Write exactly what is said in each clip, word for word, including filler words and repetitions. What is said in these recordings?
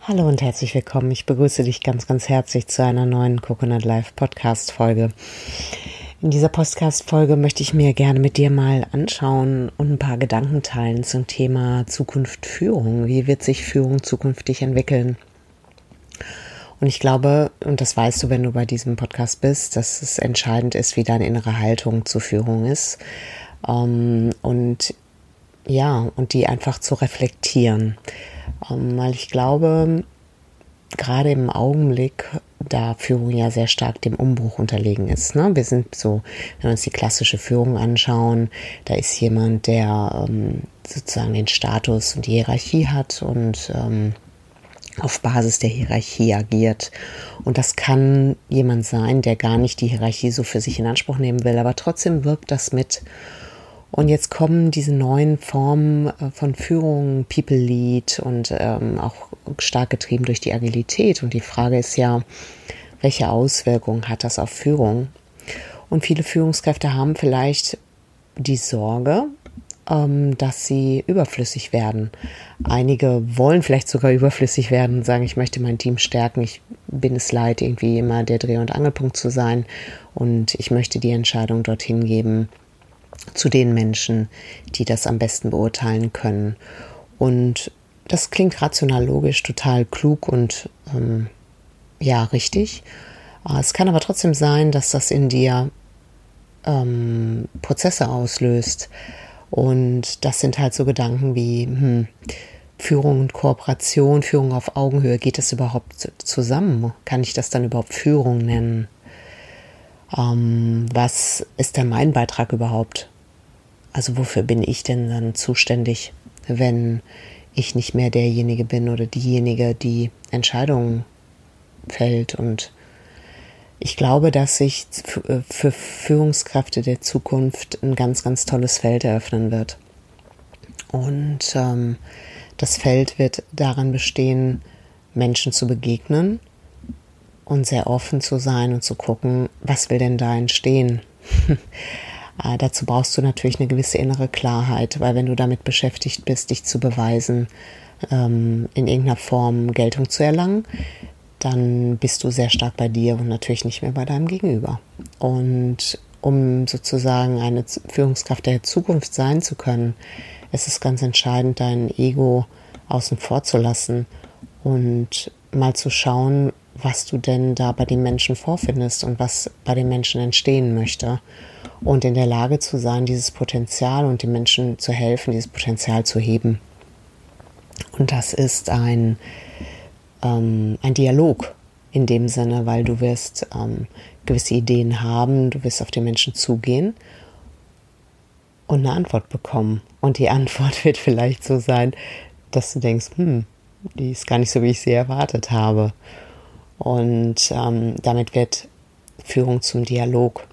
Hallo und herzlich willkommen. Ich begrüße dich ganz, ganz herzlich zu einer neuen Coconut Life Podcast Folge. In dieser Podcast Folge möchte ich mir gerne mit dir mal anschauen und ein paar Gedanken teilen zum Thema Zukunft Führung. Wie wird sich Führung zukünftig entwickeln? Und ich glaube, und das weißt du, wenn du bei diesem Podcast bist, dass es entscheidend ist, wie deine innere Haltung zur Führung ist. Und ja, und die einfach zu reflektieren. Weil ich glaube, gerade im Augenblick, da Führung ja sehr stark dem Umbruch unterlegen ist. Ne? Wir sind so, wenn wir uns die klassische Führung anschauen, da ist jemand, der ähm, sozusagen den Status und die Hierarchie hat und ähm, auf Basis der Hierarchie agiert. Und das kann jemand sein, der gar nicht die Hierarchie so für sich in Anspruch nehmen will, aber trotzdem wirkt das mit. Und jetzt kommen diese neuen Formen von Führung, People Lead und ähm, auch stark getrieben durch die Agilität. Und die Frage ist ja, welche Auswirkungen hat das auf Führung? Und viele Führungskräfte haben vielleicht die Sorge, ähm, dass sie überflüssig werden. Einige wollen vielleicht sogar überflüssig werden und sagen, ich möchte mein Team stärken. Ich bin es leid, irgendwie immer der Dreh- und Angelpunkt zu sein. Und ich möchte die Entscheidung dorthin geben, zu den Menschen, die das am besten beurteilen können. Und das klingt rational logisch, total klug und ähm, ja, richtig. Es kann aber trotzdem sein, dass das in dir ähm, Prozesse auslöst. Und das sind halt so Gedanken wie hm, Führung und Kooperation, Führung auf Augenhöhe. Geht das überhaupt zusammen? Kann ich das dann überhaupt Führung nennen? Ähm, was ist denn mein Beitrag überhaupt? Also wofür bin ich denn dann zuständig, wenn ich nicht mehr derjenige bin oder diejenige, die Entscheidungen fällt? Und ich glaube, dass sich für Führungskräfte der Zukunft ein ganz, ganz tolles Feld eröffnen wird. Und ähm, das Feld wird daran bestehen, Menschen zu begegnen und sehr offen zu sein und zu gucken, was will denn da entstehen? Äh, dazu brauchst du natürlich eine gewisse innere Klarheit, weil wenn du damit beschäftigt bist, dich zu beweisen, ähm, in irgendeiner Form Geltung zu erlangen, dann bist du sehr stark bei dir und natürlich nicht mehr bei deinem Gegenüber. Und um sozusagen eine Führungskraft der Zukunft sein zu können, ist es ganz entscheidend, dein Ego außen vor zu lassen und mal zu schauen, was du denn da bei den Menschen vorfindest und was bei den Menschen entstehen möchte. Und in der Lage zu sein, dieses Potenzial und den Menschen zu helfen, dieses Potenzial zu heben. Und das ist ein, ähm, ein Dialog in dem Sinne, weil du wirst ähm, gewisse Ideen haben, du wirst auf den Menschen zugehen und eine Antwort bekommen. Und die Antwort wird vielleicht so sein, dass du denkst, hm, die ist gar nicht so, wie ich sie erwartet habe. Und ähm, damit wird Führung zum Dialog.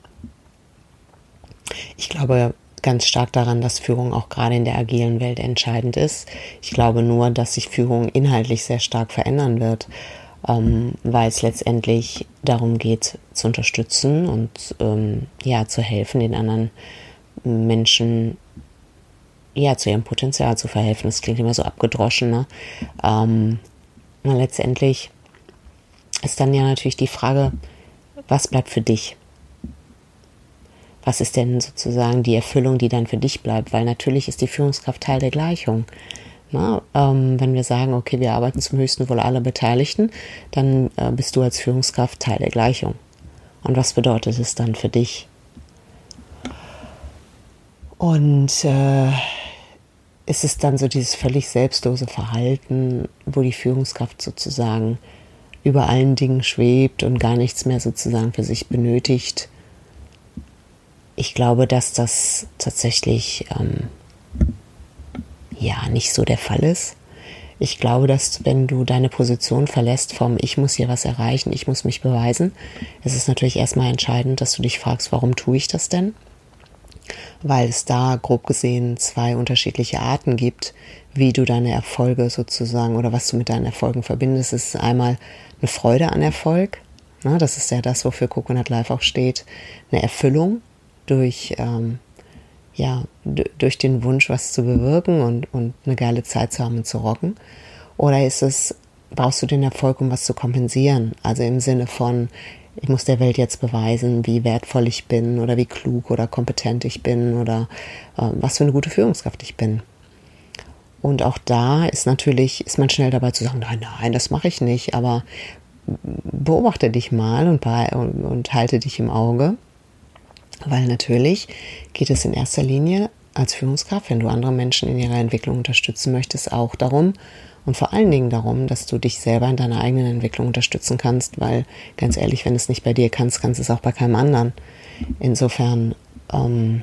Ich glaube ganz stark daran, dass Führung auch gerade in der agilen Welt entscheidend ist. Ich glaube nur, dass sich Führung inhaltlich sehr stark verändern wird, ähm, weil es letztendlich darum geht, zu unterstützen und ähm, ja, zu helfen, den anderen Menschen ja, zu ihrem Potenzial zu verhelfen. Das klingt immer so abgedroschen, ne? Ähm, letztendlich ist dann ja natürlich die Frage, was bleibt für dich? Was ist denn sozusagen die Erfüllung, die dann für dich bleibt? Weil natürlich ist die Führungskraft Teil der Gleichung. Na, ähm, wenn wir sagen, okay, wir arbeiten zum höchsten Wohl aller Beteiligten, dann äh, bist du als Führungskraft Teil der Gleichung. Und was bedeutet es dann für dich? Und äh, ist es dann so dieses völlig selbstlose Verhalten, wo die Führungskraft sozusagen über allen Dingen schwebt und gar nichts mehr sozusagen für sich benötigt? Ich glaube, dass das tatsächlich ähm, ja nicht so der Fall ist. Ich glaube, dass wenn du deine Position verlässt vom ich muss hier was erreichen, ich muss mich beweisen, ist es natürlich erstmal entscheidend, dass du dich fragst, warum tue ich das denn? Weil es da grob gesehen zwei unterschiedliche Arten gibt, wie du deine Erfolge sozusagen oder was du mit deinen Erfolgen verbindest. Es ist einmal eine Freude an Erfolg, na, das ist ja das, wofür Coconut Life auch steht, eine Erfüllung durch, ähm, ja, d- durch den Wunsch, was zu bewirken und, und eine geile Zeit zu haben und zu rocken. Oder ist es brauchst du den Erfolg, um was zu kompensieren? Also im Sinne von, ich muss der Welt jetzt beweisen, wie wertvoll ich bin oder wie klug oder kompetent ich bin oder äh, was für eine gute Führungskraft ich bin. Und auch da ist natürlich, ist man schnell dabei zu sagen, nein, nein, das mache ich nicht, aber beobachte dich mal und, bei, und, und halte dich im Auge, weil natürlich geht es in erster Linie als Führungskraft, wenn du andere Menschen in ihrer Entwicklung unterstützen möchtest, auch darum und vor allen Dingen darum, dass du dich selber in deiner eigenen Entwicklung unterstützen kannst, weil ganz ehrlich, wenn du es nicht bei dir kannst, kannst du es auch bei keinem anderen. Insofern ähm,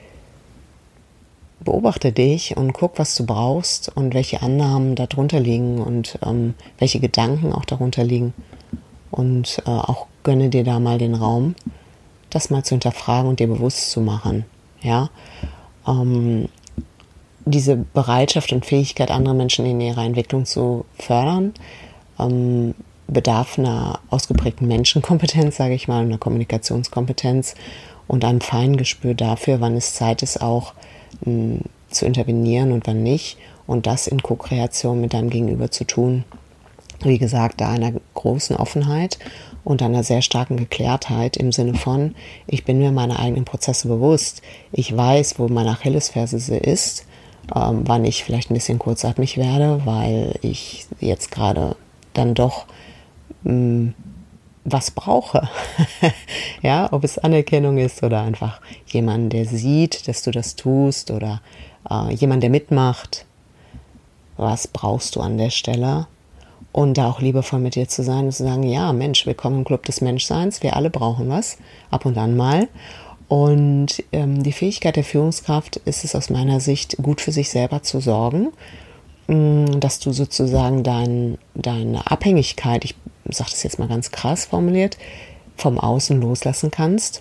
beobachte dich und guck, was du brauchst und welche Annahmen darunter liegen und ähm, welche Gedanken auch darunter liegen. Und äh, auch gönne dir da mal den Raum, das mal zu hinterfragen und dir bewusst zu machen. Ja, ähm, diese Bereitschaft und Fähigkeit, andere Menschen in ihrer Entwicklung zu fördern, ähm, bedarf einer ausgeprägten Menschenkompetenz, sage ich mal, einer Kommunikationskompetenz und einem feinen Gespür dafür, wann es Zeit ist, auch mh, zu intervenieren und wann nicht. Und das in Co-Kreation mit deinem Gegenüber zu tun. Wie gesagt, da einer großen Offenheit und einer sehr starken Geklärtheit im Sinne von, ich bin mir meiner eigenen Prozesse bewusst. Ich weiß, wo meine Achillesferse ist, ähm, wann ich vielleicht ein bisschen kurzatmig werde, weil ich jetzt gerade dann doch mh, was brauche. Ja, ob es Anerkennung ist oder einfach jemand, der sieht, dass du das tust oder äh, jemand, der mitmacht. Was brauchst du an der Stelle? Und da auch liebevoll mit dir zu sein und zu sagen, ja Mensch, willkommen im Club des Menschseins, wir alle brauchen was, ab und an mal. Und ähm, die Fähigkeit der Führungskraft ist es aus meiner Sicht, gut für sich selber zu sorgen, mh, dass du sozusagen dein, deine Abhängigkeit, ich sage das jetzt mal ganz krass formuliert, vom Außen loslassen kannst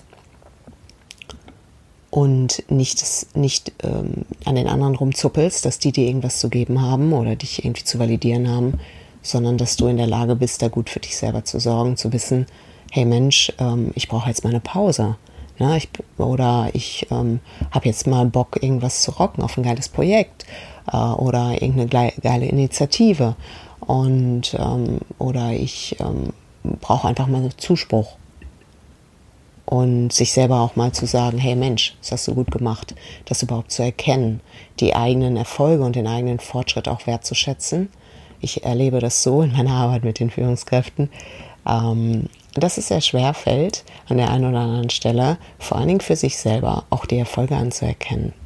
und nicht, nicht ähm, an den anderen rumzuppelst, dass die dir irgendwas zu geben haben oder dich irgendwie zu validieren haben, sondern dass du in der Lage bist, da gut für dich selber zu sorgen, zu wissen, hey Mensch, ähm, ich brauche jetzt mal eine Pause. Ne? Ich, oder ich ähm, habe jetzt mal Bock, irgendwas zu rocken auf ein geiles Projekt äh, oder irgendeine geile Initiative. Und ähm, oder ich ähm, brauche einfach mal Zuspruch. Und sich selber auch mal zu sagen, hey Mensch, das hast du gut gemacht. Das überhaupt zu erkennen, die eigenen Erfolge und den eigenen Fortschritt auch wertzuschätzen. Ich erlebe das so in meiner Arbeit mit den Führungskräften, ähm, dass es sehr schwer fällt, an der einen oder anderen Stelle, vor allen Dingen für sich selber, auch die Erfolge anzuerkennen.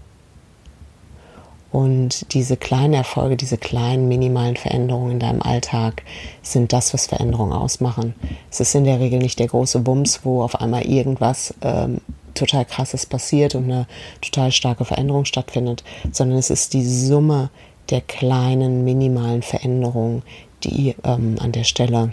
Und diese kleinen Erfolge, diese kleinen minimalen Veränderungen in deinem Alltag sind das, was Veränderungen ausmachen. Es ist in der Regel nicht der große Bums, wo auf einmal irgendwas ähm, total Krasses passiert und eine total starke Veränderung stattfindet, sondern es ist die Summe der kleinen, minimalen Veränderungen, die ähm, an der Stelle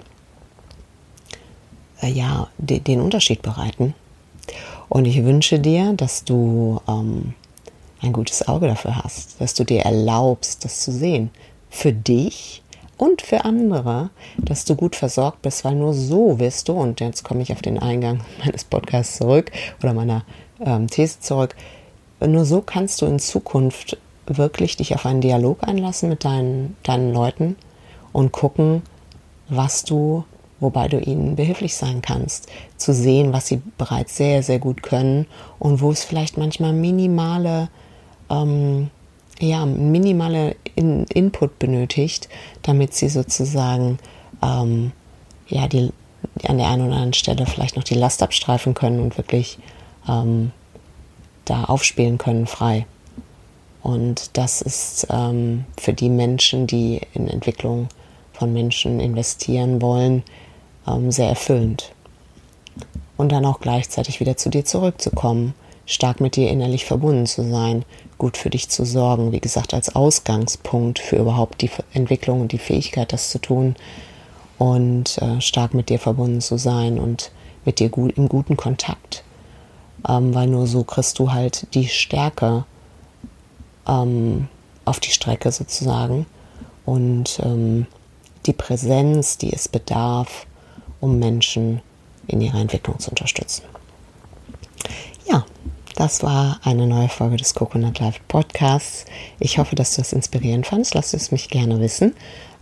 äh, ja, de- den Unterschied bereiten. Und ich wünsche dir, dass du ähm, ein gutes Auge dafür hast, dass du dir erlaubst, das zu sehen. Für dich und für andere, dass du gut versorgt bist, weil nur so wirst du, und jetzt komme ich auf den Eingang meines Podcasts zurück oder meiner ähm, These zurück, nur so kannst du in Zukunft wirklich dich auf einen Dialog einlassen mit deinen, deinen Leuten und gucken, was du, wobei du ihnen behilflich sein kannst, zu sehen, was sie bereits sehr, sehr gut können und wo es vielleicht manchmal minimale, ähm, ja, minimale In- Input benötigt, damit sie sozusagen ähm, ja, die, die an der einen oder anderen Stelle vielleicht noch die Last abstreifen können und wirklich ähm, da aufspielen können, frei. Und das ist ähm, für die Menschen, die in Entwicklung von Menschen investieren wollen, ähm, sehr erfüllend. Und dann auch gleichzeitig wieder zu dir zurückzukommen, stark mit dir innerlich verbunden zu sein, gut für dich zu sorgen, wie gesagt, als Ausgangspunkt für überhaupt die Entwicklung und die Fähigkeit, das zu tun und äh, stark mit dir verbunden zu sein und mit dir gut, im guten Kontakt, ähm, weil nur so kriegst du halt die Stärke ähm, auf die Strecke sozusagen und ähm, die Präsenz, die es bedarf, um Menschen in ihrer Entwicklung zu unterstützen. Ja, das war eine neue Folge des Coconut Life Podcasts. Ich hoffe, dass du es inspirierend fandest. Lass es mich gerne wissen.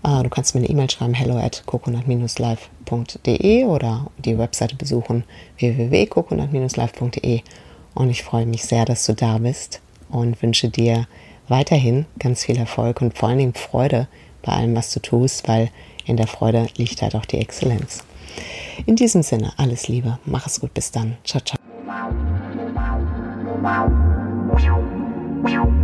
Du kannst mir eine E-Mail schreiben, hello at coconut dash life punkt de oder die Webseite besuchen, w w w punkt coconut dash life punkt de. Und ich freue mich sehr, dass du da bist und wünsche dir weiterhin ganz viel Erfolg und vor allen Dingen Freude bei allem, was du tust, weil in der Freude liegt halt auch die Exzellenz. In diesem Sinne, alles Liebe, mach es gut, bis dann. Ciao, ciao.